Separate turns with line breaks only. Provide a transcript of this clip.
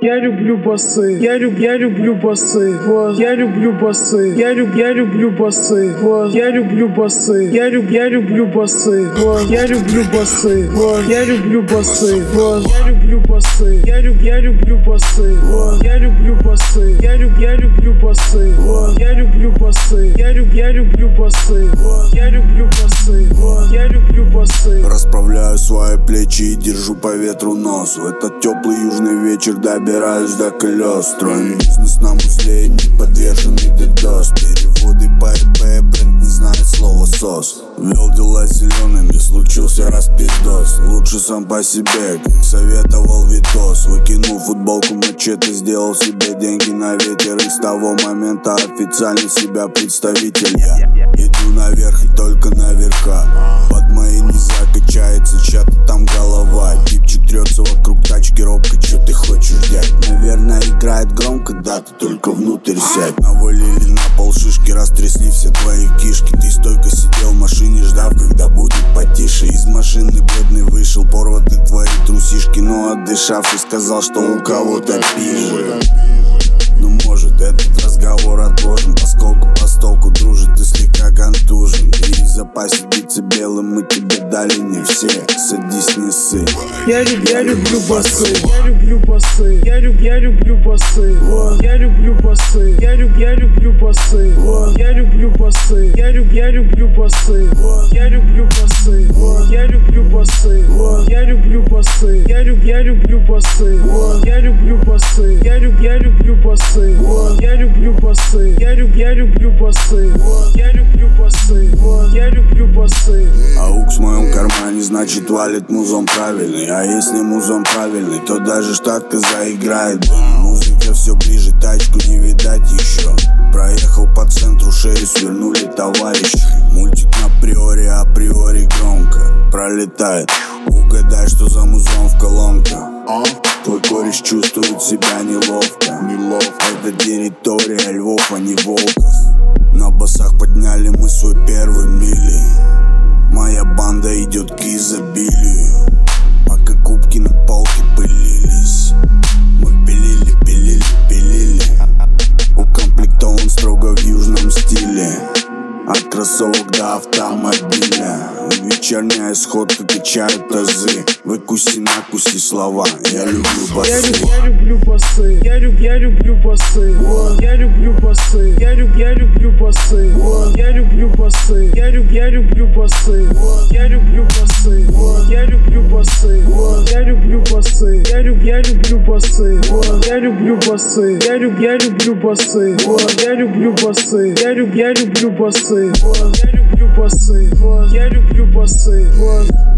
Я люблю басы, я люблю басы, вот. Я люблю басы, я люблю басы, вот. Я люблю басы, я люблю басы, вот. Я люблю басы, вот. Я люблю басы, вот. Я люблю басы, я люблю басы, вот. Я люблю басы, я люблю басы, вот. Я люблю басы, я люблю басы, вот. Я люблю басы, вот. Я люблю басы.
Расправляю свои плечи и держу по ветру нос. В этот теплый южный вечер добираюсь до колес. Строим бизнес на узле, не подверженный дедос. Переводы по ИП, бренд не знает слова сос. Вел дела зелеными, случился распиздос. Лучше сам по себе, как советовал Витос. Выкинул футболку мачете, сделал себе деньги на ветер. И с того момента официально себя представитель я. Иду наверх и только наверха. Под моей не закачается чья-то там голова. Типчик трется вокруг тачки робко, чё ты хочешь, дядь? Наверное, играет громко, да, ты только внутрь сядь. Навалили на пол шишки, растрясли все твои кишки. Ты стойко сидел в машине, ждав, когда будет потише. Из машины бледный вышел, порваты твои трусишки. Но отдышавшись, сказал, что у кого-то пизже. Ну может этот разговор отложен, поскольку постолку дружит и слегка контужен. И в запасе биться белым мы тебе дали не все. Садись, не ссы.
Я люблю басы, я люблю басы, я люблю басы, вот. Я люблю басы, я люблю басы, вот. Я люблю басы, я люблю басы, вот. Я люблю басы, вот. Я люблю басы, вот. Я люблю басы, я люблю басы, вот. Я люблю басы, я люблю басы, вот. Я люблю басы, я люблю басы, вот. Я люблю басы, вот. Я люблю басы.
Аук в моем кармане, значит валит музон правильный. А если музон правильный, то даже штатка заиграет. Музыка все ближе, тачку не видать еще. Проехал по центру, шею свернули товарищи. Мультик на априори громко пролетает. Угадай, что за музон в колонках. Твой кореш чувствует себя неловко. Это территория львов, а не волков. На басах подняли мы свой первый мили. Моя банда идет к изобилию. Пока кубки на полке пылились, мы пилили. Укомплектован строго в южном стиле. От кроссовок до автомобиля. Вечерняя сходка качает тазы. Выкуси-накуси слова. Я люблю басы.
Я люблю басы, я люблю басы, вот. Я люблю басы, я люблю басы, вот. Я люблю басы, я люблю басы, вот. Я люблю басы, вот. Я люблю басы, вот. Я люблю басы, я люблю басы, вот. Я люблю басы, я люблю басы, вот. Я люблю басы, я люблю басы, вот. Я люблю басы, вот. Я люблю басы, вот.